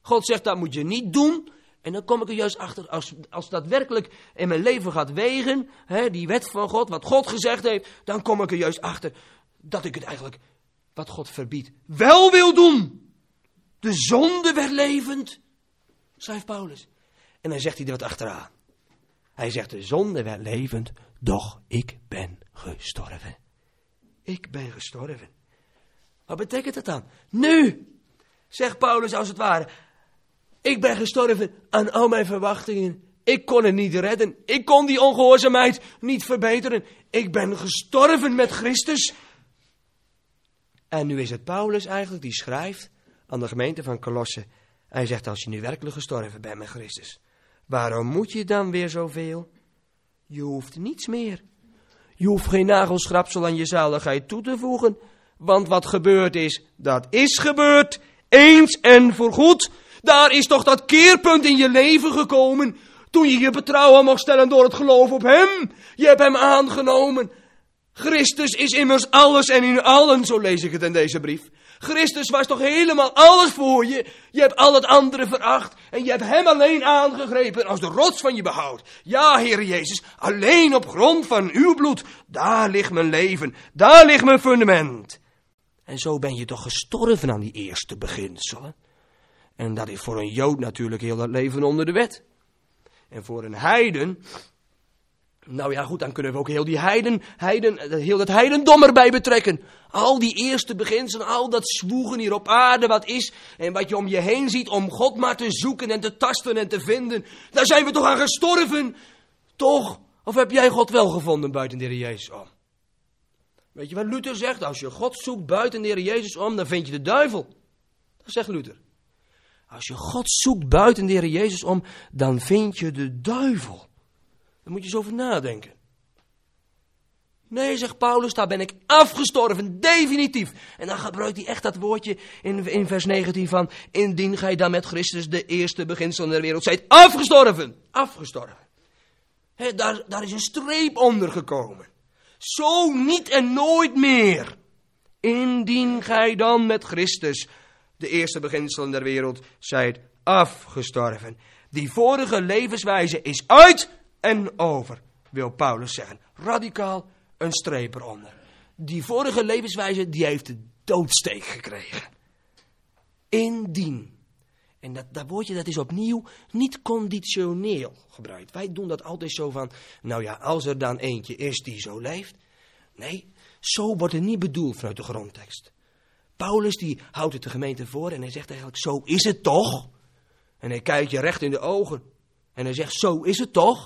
Speaker 1: God zegt, dat moet je niet doen. En dan kom ik er juist achter, als, als dat werkelijk in mijn leven gaat wegen, hè, die wet van God, wat God gezegd heeft, dan kom ik er juist achter dat ik het eigenlijk, wat God verbiedt, wel wil doen. De zonde werd levend, schrijft Paulus. En dan zegt hij er wat achteraan. Hij zegt, de zonde werd levend, doch ik ben gestorven. Ik ben gestorven. Wat betekent dat dan? Nu, zegt Paulus als het ware, ik ben gestorven aan al mijn verwachtingen. Ik kon het niet redden. Ik kon die ongehoorzaamheid niet verbeteren. Ik ben gestorven met Christus. En nu is het Paulus eigenlijk die schrijft aan de gemeente van Kolosse. Hij zegt, als je nu werkelijk gestorven bent met Christus, waarom moet je dan weer zoveel? Je hoeft niets meer. Je hoeft geen nagelschrapsel aan je zaligheid toe te voegen. Want wat gebeurd is, dat is gebeurd. Eens en voorgoed. Daar is toch dat keerpunt in je leven gekomen. Toen je je betrouwen mocht stellen door het geloof op hem. Je hebt hem aangenomen. Christus is immers alles en in allen, zo lees ik het in deze brief. Christus was toch helemaal alles voor je. Je hebt al het andere veracht. En je hebt hem alleen aangegrepen als de rots van je behoud. Ja, Heer Jezus, alleen op grond van uw bloed. Daar ligt mijn leven. Daar ligt mijn fundament. En zo ben je toch gestorven aan die eerste beginselen. En dat is voor een Jood natuurlijk heel dat leven onder de wet. En voor een heiden, nou ja goed, dan kunnen we ook heel die heiden, heiden, heel dat heidendom erbij betrekken. Al die eerste beginselen, al dat zwoegen hier op aarde wat is. En wat je om je heen ziet om God maar te zoeken en te tasten en te vinden. Daar zijn we toch aan gestorven? Toch? Of heb jij God wel gevonden buiten de Heer Jezus om? Weet je wat Luther zegt? Als je God zoekt buiten de Heer Jezus om, dan vind je de duivel. Dat zegt Luther. Als je God zoekt buiten de Heer Jezus om, dan vind je de duivel. Daar moet je eens over nadenken. Nee, zegt Paulus, daar ben ik afgestorven, definitief. En dan gebruikt hij echt dat woordje in, in vers negentien van, indien gij dan met Christus de eerste beginsel der wereld zijt, afgestorven. Afgestorven. He, daar, daar is een streep onder gekomen. Zo niet en nooit meer. Indien gij dan met Christus de eerste beginselen der wereld zijt afgestorven. Die vorige levenswijze is uit en over, wil Paulus zeggen. Radicaal een streep eronder. Die vorige levenswijze, die heeft de doodsteek gekregen. Indien. En dat, dat woordje, dat is opnieuw niet conditioneel gebruikt. Wij doen dat altijd zo van, nou ja, als er dan eentje is die zo leeft. Nee, zo wordt het niet bedoeld vanuit de grondtekst. Paulus die houdt het de gemeente voor en hij zegt eigenlijk, zo is het toch? En hij kijkt je recht in de ogen. En hij zegt, zo is het toch?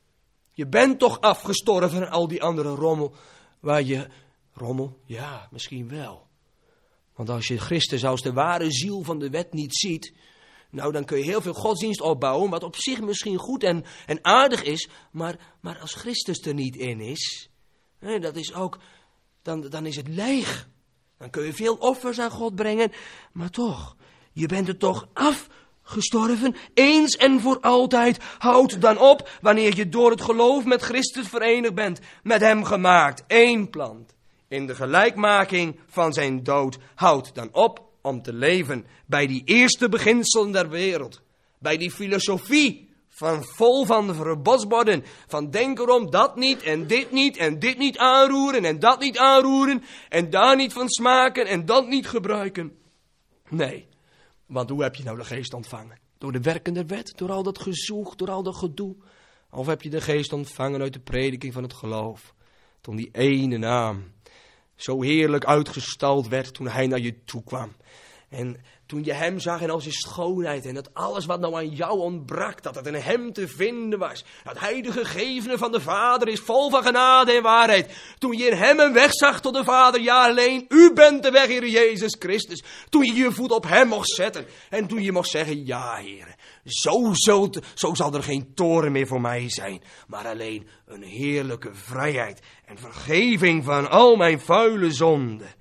Speaker 1: Je bent toch afgestorven aan al die andere rommel. Waar je, rommel? Ja, misschien wel. Want als je Christus als de ware ziel van de wet niet ziet, nou dan kun je heel veel godsdienst opbouwen, wat op zich misschien goed en, en aardig is. Maar, maar als Christus er niet in is, hè, dat is ook, dan, dan is het leeg. Dan kun je veel offers aan God brengen, maar toch, je bent er toch afgestorven, eens en voor altijd. Houd dan op, wanneer je door het geloof met Christus verenigd bent, met hem gemaakt, één plant. In de gelijkmaking van zijn dood, houd dan op om te leven bij die eerste beginselen der wereld. Bij die filosofie van vol van de verbodsborden, van denk erom dat niet en dit niet en dit niet aanroeren en dat niet aanroeren en daar niet van smaken en dat niet gebruiken. Nee, want hoe heb je nou de geest ontvangen? Door de werken der wet, door al dat gezoeg, door al dat gedoe? Of heb je de geest ontvangen uit de prediking van het geloof? Toen die ene naam zo heerlijk uitgestald werd toen hij naar je toe kwam. En toen je hem zag en al zijn schoonheid en dat alles wat nou aan jou ontbrak, dat het in hem te vinden was. Dat hij de gegevene van de Vader is, vol van genade en waarheid. Toen je in hem een weg zag tot de Vader, ja alleen, u bent de weg, Heer Jezus Christus. Toen je je voet op hem mocht zetten en toen je mocht zeggen, ja Heer, zo, zult, zo zal er geen toren meer voor mij zijn. Maar alleen een heerlijke vrijheid en vergeving van al mijn vuile zonden.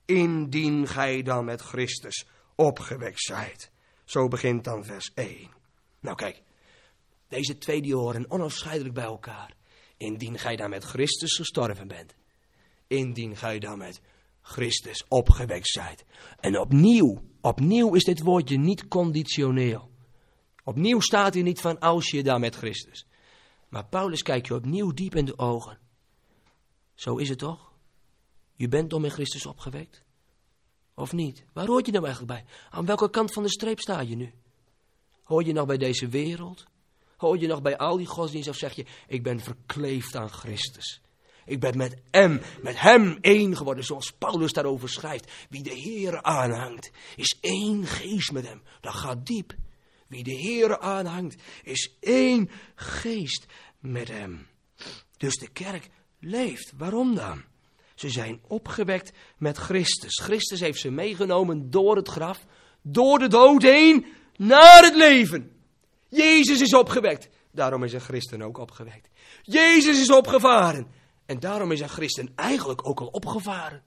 Speaker 1: Indien gij dan met Christus opgewekt zijt. Zo begint dan vers één. Nou kijk, deze twee die horen onafscheidelijk bij elkaar. Indien gij dan met Christus gestorven bent. Indien gij dan met
Speaker 2: Christus opgewekt zijt. En opnieuw, opnieuw is dit woordje niet conditioneel. Opnieuw staat hier niet van als je dan met Christus. Maar Paulus kijkt je opnieuw diep in de ogen. Zo is het toch? Je bent toch met Christus opgewekt? Of niet? Waar hoort je nou eigenlijk bij? Aan welke kant van de streep sta je nu? Hoor je nog bij deze wereld? Hoor je nog bij al die godsdienst of zeg je, ik ben verkleefd aan Christus. Ik ben met hem, met hem één geworden, zoals Paulus daarover schrijft. Wie de Heere aanhangt, is één geest met hem. Dat gaat diep. Wie de Heere aanhangt, is één geest met hem. Dus de kerk leeft. Waarom dan? Ze zijn opgewekt met Christus. Christus heeft ze meegenomen door het graf, door de dood heen, naar het leven. Jezus is opgewekt. Daarom is een christen ook opgewekt. Jezus is opgevaren. En daarom is een christen eigenlijk ook al opgevaren.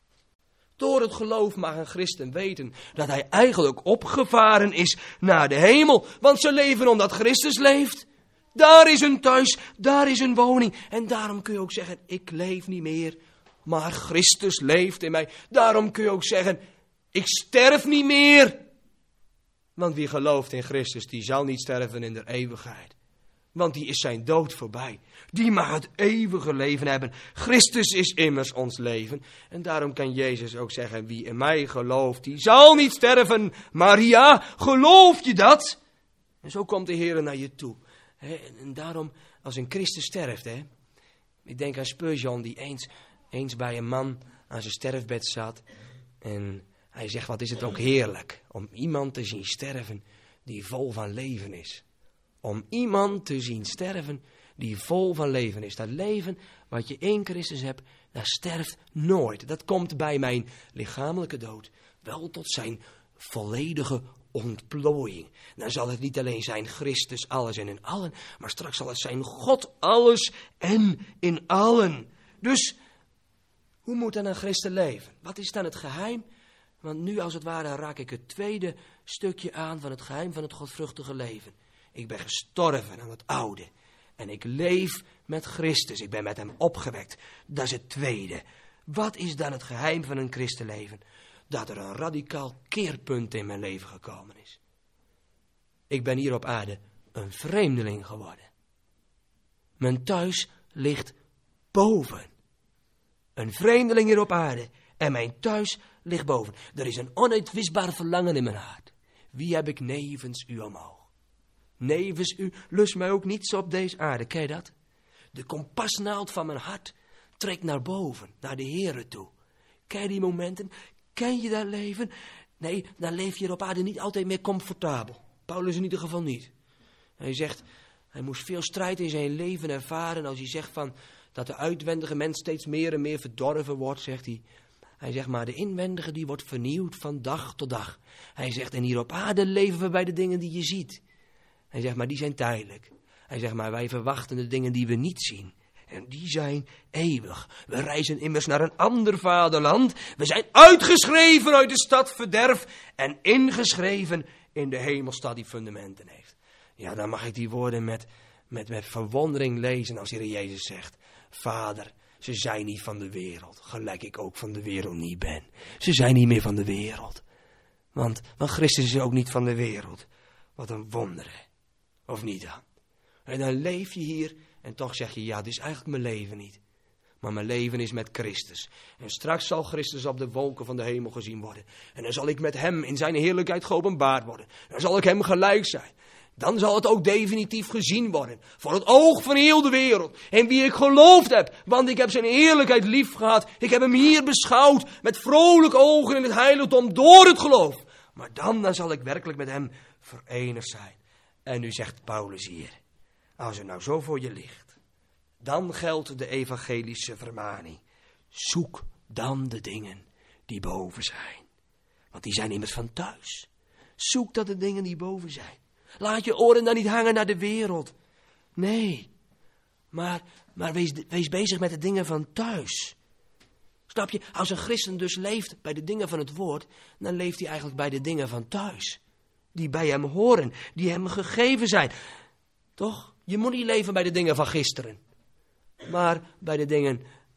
Speaker 2: Door het geloof mag een christen weten dat hij eigenlijk opgevaren is naar de hemel. Want ze leven omdat Christus leeft. Daar is een thuis, daar is een woning. En daarom kun je ook zeggen, ik leef niet meer, maar Christus leeft in mij. Daarom kun je ook zeggen, ik sterf niet meer. Want wie gelooft in Christus, die zal niet sterven in de eeuwigheid. Want die is zijn dood voorbij. Die mag het eeuwige leven hebben. Christus is immers ons leven. En daarom kan Jezus ook zeggen, wie in mij gelooft, die zal niet sterven. Maria, geloof je dat? En zo komt de Heer naar je toe. En daarom, als een christen sterft, hè. Ik denk aan Spurgeon, die eens, eens bij een man aan zijn sterfbed zat. En hij zegt, wat is het ook heerlijk om iemand te zien sterven die vol van leven is. Om iemand te zien sterven die vol van leven is. Dat leven wat je in Christus hebt, dat sterft nooit. Dat komt bij mijn lichamelijke dood wel tot zijn volledige ontplooiing. Dan zal het niet alleen zijn Christus alles en in allen, maar straks zal het zijn God alles en in allen. Dus, hoe moet dan een christen leven? Wat is dan het geheim? Want nu als het ware raak ik het tweede stukje aan van het geheim van het godvruchtige leven. Ik ben gestorven aan het oude. En ik leef met Christus. Ik ben met hem opgewekt. Dat is het tweede. Wat is dan het geheim van een christenleven? Dat er een radicaal keerpunt in mijn leven gekomen is. Ik ben hier op aarde een vreemdeling geworden. Mijn thuis ligt boven. Een vreemdeling hier op aarde. En mijn thuis ligt boven. Er is een onuitwisbaar verlangen in mijn hart. Wie heb ik nevens u omhoog? Nevens u lust mij ook niets op deze aarde. Ken je dat? De kompasnaald van mijn hart trekt naar boven, naar de Heere toe. Ken je die momenten? Ken je dat leven? Nee, dan leef je op aarde niet altijd meer comfortabel. Paulus in ieder geval niet. Hij zegt, hij moest veel strijd in zijn leven ervaren als hij zegt van dat de uitwendige mens steeds meer en meer verdorven wordt, zegt hij. Hij zegt, maar de inwendige die wordt vernieuwd van dag tot dag. Hij zegt, en hier op aarde leven we bij de dingen die je ziet. Hij zegt, maar die zijn tijdelijk. Hij zegt, maar wij verwachten de dingen die we niet zien. En die zijn eeuwig. We reizen immers naar een ander vaderland. We zijn uitgeschreven uit de stad verderf. En ingeschreven in de hemelstad die fundamenten heeft. Ja, dan mag ik die woorden met, met, met verwondering lezen als Heer Jezus zegt. Vader, ze zijn niet van de wereld. Gelijk ik ook van de wereld niet ben. Ze zijn niet meer van de wereld. Want, want Christus is ook niet van de wereld. Wat een wonder, hè? Of niet dan? En dan leef je hier en toch zeg je, ja, dit is eigenlijk mijn leven niet. Maar mijn leven is met Christus. En straks zal Christus op de wolken van de hemel gezien worden. En dan zal ik met hem in zijn heerlijkheid geopenbaard worden. Dan zal ik hem gelijk zijn. Dan zal het ook definitief gezien worden. Voor het oog van heel de wereld. En wie ik geloofd heb. Want ik heb zijn heerlijkheid lief gehad. Ik heb hem hier beschouwd. Met vrolijke ogen in het heiligdom door het geloof. Maar dan, dan zal ik werkelijk met hem verenigd zijn. En nu zegt Paulus hier. Als het nou zo voor je ligt. Dan geldt de evangelische vermaning. Zoek dan de dingen die boven zijn. Want die zijn immers van thuis. Zoek dan de dingen die boven zijn. Laat je oren dan niet hangen naar de wereld. Nee. Maar, maar wees, wees bezig met de dingen van thuis. Snap je? Als een christen dus leeft bij de dingen van het woord. Dan leeft hij eigenlijk bij de dingen van thuis. Die bij hem horen. Die hem gegeven zijn. Toch? Je moet niet leven bij de dingen van gisteren. Maar bij de dingen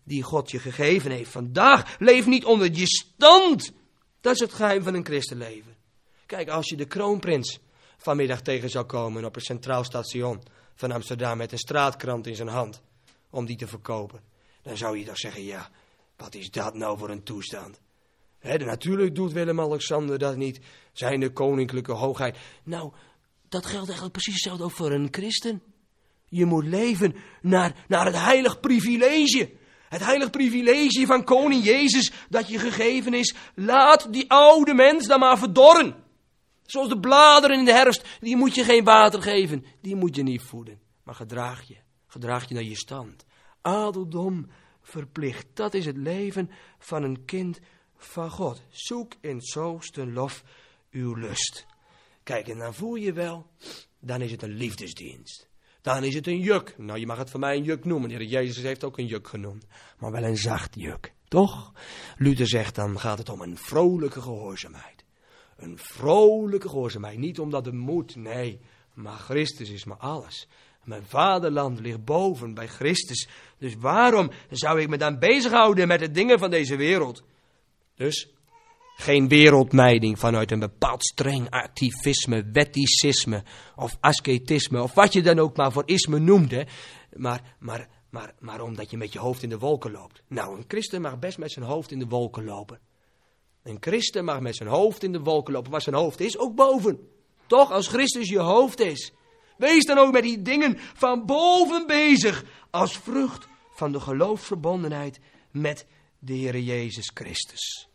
Speaker 2: die God je gegeven heeft vandaag. Leef niet onder je stand. Dat is het geheim van een christenleven. Kijk, als je de kroonprins vanmiddag tegen zou komen op een centraal station van Amsterdam met een straatkrant in zijn hand om die te verkopen, dan zou je toch zeggen, ja, wat is dat nou voor een toestand? He, natuurlijk doet Willem-Alexander dat niet, zijn de koninklijke hoogheid. Nou, dat geldt eigenlijk precies hetzelfde ook voor een christen. Je moet leven naar, naar het heilig privilege. Het heilig privilege van koning Jezus dat je gegeven is. Laat die oude mens dan maar verdorren. Zoals de bladeren in de herfst, die moet je geen water geven. Die moet je niet voeden. Maar gedraag je. Gedraag je naar je stand. Adeldom verplicht. Dat is het leven van een kind van God. Zoek in zoosten lof uw lust. Kijk, en dan voel je wel, dan is het een liefdesdienst. Dan is het een juk. Nou, je mag het van mij een juk noemen. De Heer Jezus heeft ook een juk genoemd. Maar wel een zacht juk. Toch? Luther zegt, dan gaat het om een vrolijke gehoorzaamheid. Een vrolijke gehoorzaamheid. Niet omdat het moet, nee. Maar Christus is maar alles. Mijn vaderland ligt boven bij Christus. Dus waarom zou ik me dan bezighouden met de dingen van deze wereld? Dus geen wereldmijding vanuit een bepaald streng activisme, wetticisme of ascetisme of wat je dan ook maar voor isme noemt. Hè. Maar, maar, maar, maar omdat je met je hoofd in de wolken loopt. Nou, een christen mag best met zijn hoofd in de wolken lopen. Een christen mag met zijn hoofd in de wolken lopen. Waar zijn hoofd is, ook boven. Toch, als Christus je hoofd is. Wees dan ook met die dingen van boven bezig. Als vrucht van de geloofsverbondenheid met de Heer Jezus Christus.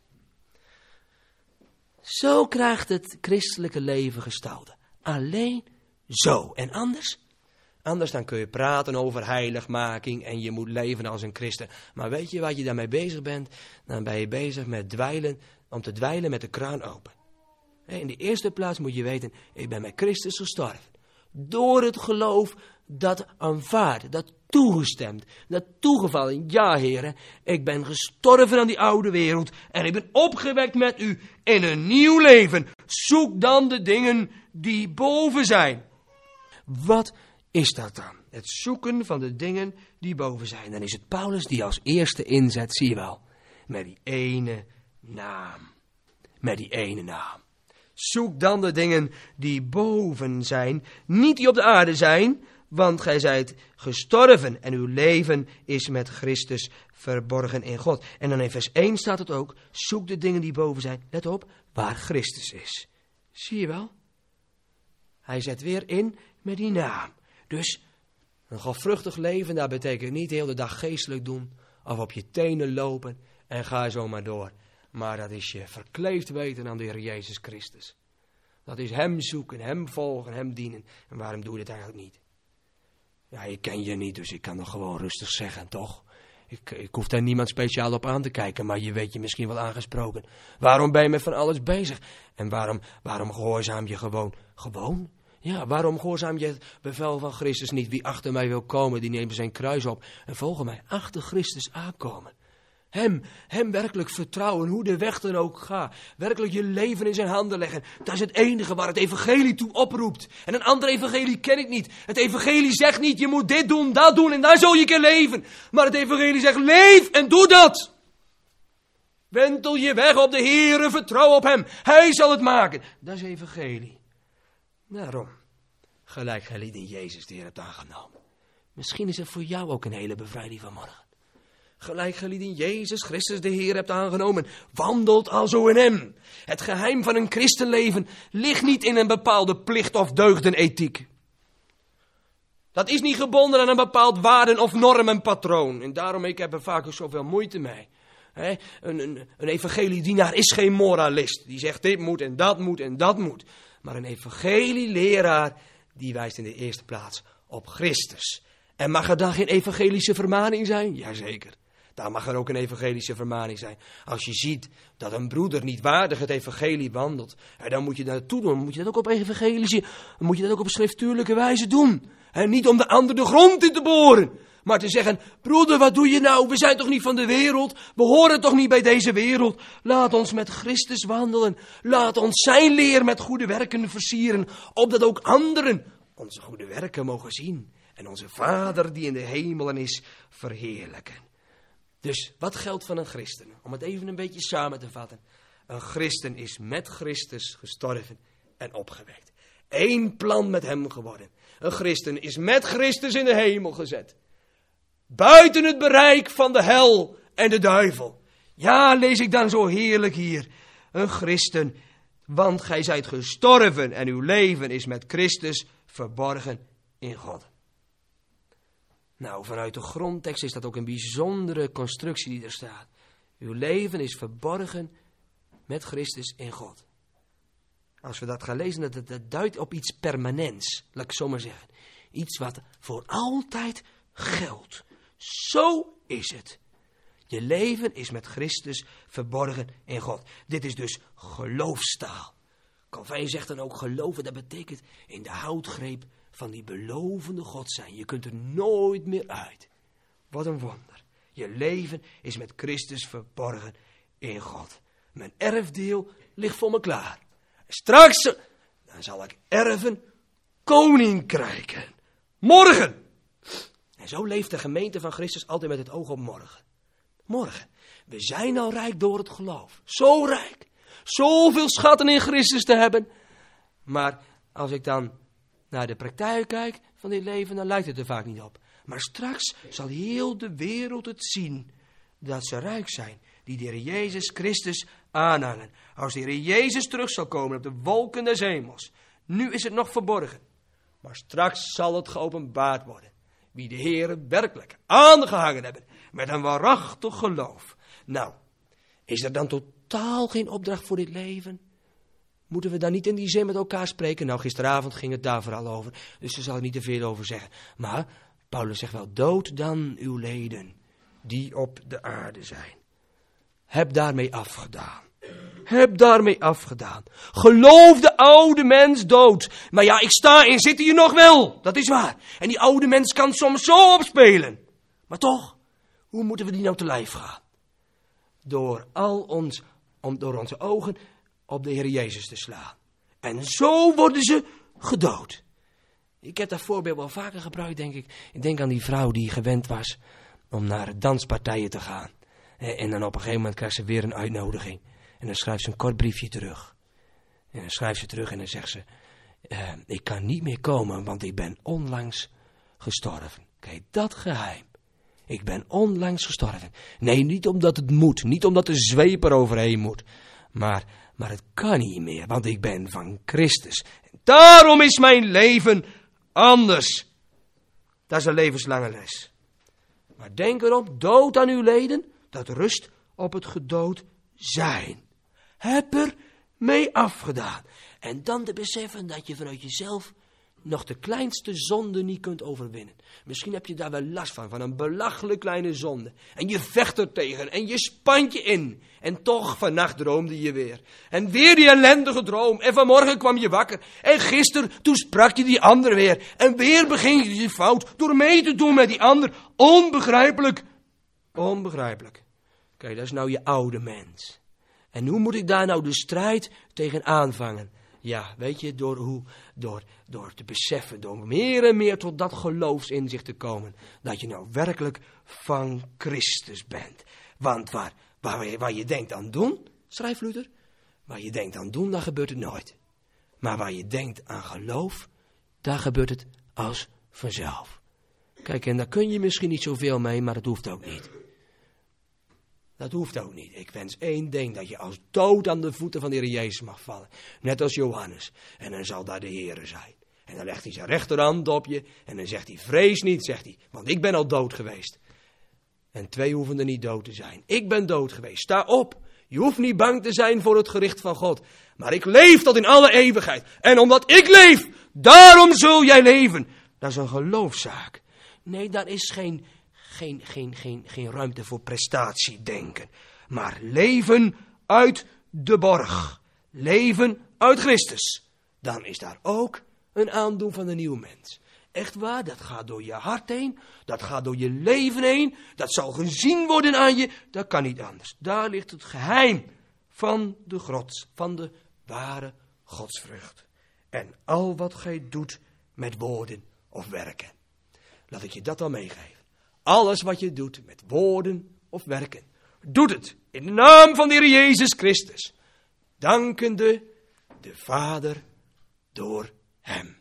Speaker 2: Zo krijgt het christelijke leven gestalte. Alleen zo. En anders? Anders dan kun je praten over heiligmaking en je moet leven als een christen. Maar weet je wat je daarmee bezig bent? Dan ben je bezig met dweilen, om te dweilen met de kraan open. In de eerste plaats moet je weten, ik ben met Christus gestorven. Door het geloof dat aanvaardt, dat toegestemd, dat toegevallen. Ja, heren, ik ben gestorven aan die oude wereld en ik ben opgewekt met u in een nieuw leven. Zoek dan de dingen die boven zijn. Wat is dat dan? Het zoeken van de dingen die boven zijn. Dan is het Paulus die als eerste inzet, zie je wel, met die ene naam. Met die ene naam. Zoek dan de dingen die boven zijn, niet die op de aarde zijn, want gij zijt gestorven en uw leven is met Christus verborgen in God. En dan in vers één staat het ook, zoek de dingen die boven zijn, let op, waar Christus is. Zie je wel? Hij zet weer in met die naam. Dus een godvruchtig leven, dat betekent niet de hele dag geestelijk doen, of op je tenen lopen en ga zo maar door. Maar dat is je verkleefd weten aan de Heer Jezus Christus. Dat is hem zoeken, hem volgen, hem dienen. En waarom doe je dit eigenlijk niet? Ja, ik ken je niet, dus ik kan nog gewoon rustig zeggen, toch? Ik, ik hoef daar niemand speciaal op aan te kijken, maar je weet je misschien wel aangesproken. Waarom ben je met van alles bezig? En waarom, waarom gehoorzaam je gewoon? Gewoon? Ja, waarom gehoorzaam je het bevel van Christus niet? Wie achter mij wil komen, die neemt zijn kruis op en volgen mij. Achter Christus aankomen. Hem, hem werkelijk vertrouwen, hoe de weg dan ook gaat. Werkelijk je leven in zijn handen leggen. Dat is het enige waar het evangelie toe oproept. En een ander evangelie ken ik niet. Het evangelie zegt niet, je moet dit doen, dat doen en dan zul je kunnen leven. Maar het evangelie zegt, leef en doe dat. Wentel je weg op de Heere, vertrouw op hem. Hij zal het maken. Dat is evangelie. Daarom, gelijk gij lieden Jezus de Heer hebt aangenomen. Misschien is het voor jou ook een hele bevrijding vanmorgen. Gelijk gelied in Jezus Christus de Heer hebt aangenomen, wandelt alzo in hem. Het geheim van een christenleven ligt niet in een bepaalde plicht of deugdenethiek. Dat is niet gebonden aan een bepaald waarden- of normenpatroon. En daarom ik heb er vaak ook zoveel moeite mee. He, een, een, een evangeliedienaar is geen moralist. Die zegt dit moet en dat moet en dat moet. Maar een evangelieleraar die wijst in de eerste plaats op Christus. En mag er dan geen evangelische vermaning zijn? Jazeker. Daar mag er ook een evangelische vermaning zijn. Als je ziet dat een broeder niet waardig het evangelie wandelt, dan moet je dat naartoe doen. Dan moet je dat ook op evangelische, dan moet je dat ook op schriftuurlijke wijze doen. En niet om de ander de grond in te boren, maar te zeggen, broeder, wat doe je nou? We zijn toch niet van de wereld? We horen toch niet bij deze wereld? Laat ons met Christus wandelen. Laat ons zijn leer met goede werken versieren, opdat ook anderen onze goede werken mogen zien. En onze Vader die in de hemelen is verheerlijken. Dus wat geldt van een christen? Om het even een beetje samen te vatten. Een christen is met Christus gestorven en opgewekt. Eén plan met hem geworden. Een christen is met Christus in de hemel gezet. Buiten het bereik van de hel en de duivel. Ja, lees ik dan zo heerlijk hier. Een christen, want gij zijt gestorven en uw leven is met Christus verborgen in God. Nou, vanuit de grondtekst is dat ook een bijzondere constructie die er staat. Uw leven is verborgen met Christus in God. Als we dat gaan lezen, dat, dat duidt op iets permanents, laat ik zo maar zeggen. Iets wat voor altijd geldt. Zo is het. Je leven is met Christus verborgen in God. Dit is dus geloofstaal. Calvijn zegt dan ook geloven, dat betekent in de houtgreep van die belovende God zijn. Je kunt er nooit meer uit. Wat een wonder. Je leven is met Christus verborgen in God. Mijn erfdeel ligt voor me klaar. Straks dan zal ik erven koninkrijken. Morgen. En zo leeft de gemeente van Christus altijd met het oog op morgen. Morgen. We zijn al rijk door het geloof. Zo rijk. Zoveel schatten in Christus te hebben. Maar als ik dan naar de praktijk kijk van dit leven, dan lijkt het er vaak niet op. Maar straks zal heel de wereld het zien dat ze rijk zijn. Die de Heer Jezus Christus aanhangen. Als de Heer Jezus terug zal komen op de wolken des hemels. Nu is het nog verborgen. Maar straks zal het geopenbaard worden. Wie de Heer werkelijk aangehangen hebben. Met een waarachtig geloof. Nou, is er dan totaal geen opdracht voor dit leven? Moeten we dan niet in die zin met elkaar spreken? Nou, gisteravond ging het daar vooral over. Dus daar zal ik niet te veel over zeggen. Maar Paulus zegt wel, dood dan uw leden. Die op de aarde zijn. Heb daarmee afgedaan. Heb daarmee afgedaan. Geloof de oude mens dood. Maar ja, ik sta en zit hier nog wel. Dat is waar. En die oude mens kan soms zo opspelen. Maar toch, hoe moeten we die nou te lijf gaan? Door al ons, om door onze ogen op de Heer Jezus te slaan. En zo worden ze gedood. Ik heb dat voorbeeld wel vaker gebruikt, denk ik. Ik denk aan die vrouw die gewend was om naar danspartijen te gaan. En dan op een gegeven moment krijgt ze weer een uitnodiging. En dan schrijft ze een kort briefje terug. En dan schrijft ze terug en dan zegt ze, uh, ik kan niet meer komen, want ik ben onlangs gestorven. Kijk, dat geheim. Ik ben onlangs gestorven. Nee, niet omdat het moet. Niet omdat de zweep er overheen moet. Maar, maar het kan niet meer, want ik ben van Christus. Daarom is mijn leven anders. Dat is een levenslange les. Maar denk erom, dood aan uw leden, dat rust op het gedood zijn. Heb er mee afgedaan. En dan te beseffen dat je vanuit jezelf nog de kleinste zonde niet kunt overwinnen. Misschien heb je daar wel last van, van een belachelijk kleine zonde. En je vecht er tegen en je spant je in. En toch, vannacht droomde je weer. En weer die ellendige droom. En vanmorgen kwam je wakker. En gisteren, toen sprak je die ander weer. En weer beging je die fout door mee te doen met die ander. Onbegrijpelijk. Onbegrijpelijk. Kijk, dat is nou je oude mens. En hoe moet ik daar nou de strijd tegen aanvangen? Ja, weet je, door, hoe, door, door te beseffen, door meer en meer tot dat geloofsinzicht te komen. Dat je nou werkelijk van Christus bent. Want waar, waar, waar je denkt aan doen, schrijft Luther, waar je denkt aan doen, dan gebeurt het nooit. Maar waar je denkt aan geloof, daar gebeurt het als vanzelf. Kijk, en daar kun je misschien niet zoveel mee, maar dat hoeft ook niet. Dat hoeft ook niet. Ik wens één ding, dat je als dood aan de voeten van de Heer Jezus mag vallen. Net als Johannes. En dan zal daar de Heere zijn. En dan legt hij zijn rechterhand op je. En dan zegt hij, vrees niet, zegt hij. Want ik ben al dood geweest. En twee hoeven er niet dood te zijn. Ik ben dood geweest. Sta op. Je hoeft niet bang te zijn voor het gericht van God. Maar ik leef tot in alle eeuwigheid. En omdat ik leef, daarom zul jij leven. Dat is een geloofszaak. Nee, daar is geen... Geen, geen, geen, geen ruimte voor prestatiedenken. Maar leven uit de borg. Leven uit Christus. Dan is daar ook een aandoen van een nieuw mens. Echt waar, dat gaat door je hart heen. Dat gaat door je leven heen. Dat zal gezien worden aan je. Dat kan niet anders. Daar ligt het geheim van de grot. Van de ware godsvrucht. En al wat gij doet met woorden of werken. Laat ik je dat dan meegeven. Alles wat je doet met woorden of werken. Doet het in de naam van de Heer Jezus Christus, dankende de Vader door hem.